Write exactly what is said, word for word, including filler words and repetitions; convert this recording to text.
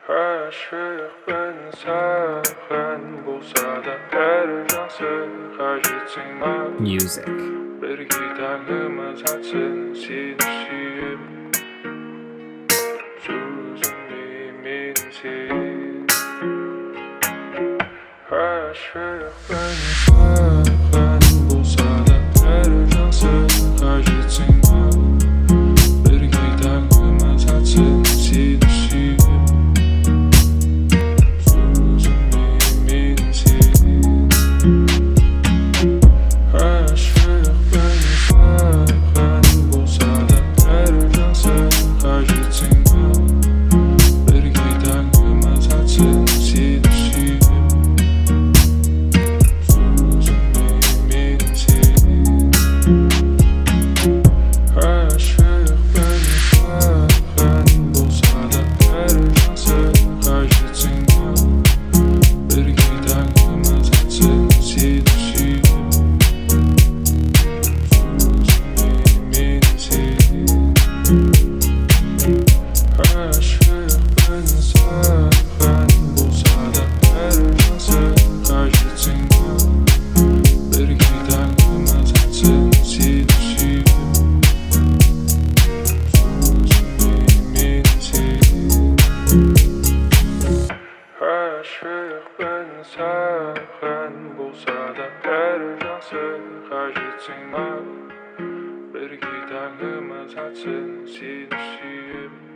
ғашықпын саған болса да бәрі жақсы қажетсің маған Music. бірге таңымыз атсын сені сүйіп сөзіме мен сен ғашықпын саған болса да бәрі жақсы қажетсің маған бірге таңымыз атсын сені сүйіп сөзіме мен сен ғашықпын саған болса да бәрі жақсы қажетсің маған бірге таңымыз атсын сені сүйіп сөзіме мен сен ғашықпын саған болса да бәрі жақсы қажетсің маған бірге таңымыз атсын сені сүйіп ғашықпын саған болса да бәрі жақсы қажетсің маған бірге таңымыз атсын сені сүйіп сөзіме мен сен ғашықпын саған болса да бәрі жақсы қажетсің маған бірге таңымыз атсын сені сүйіп